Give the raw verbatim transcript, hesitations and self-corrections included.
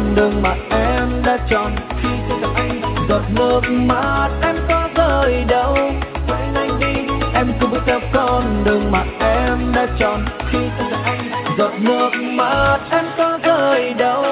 con đường mà em đã chọn. Khi tôi gặp anh, giọt nước mắt em có rơi đâu. Quên anh đi, em cứ bước theo con đường mà em đã chọn. Khi tôi gặp anh, giọt nước mắt em có rơi đâu.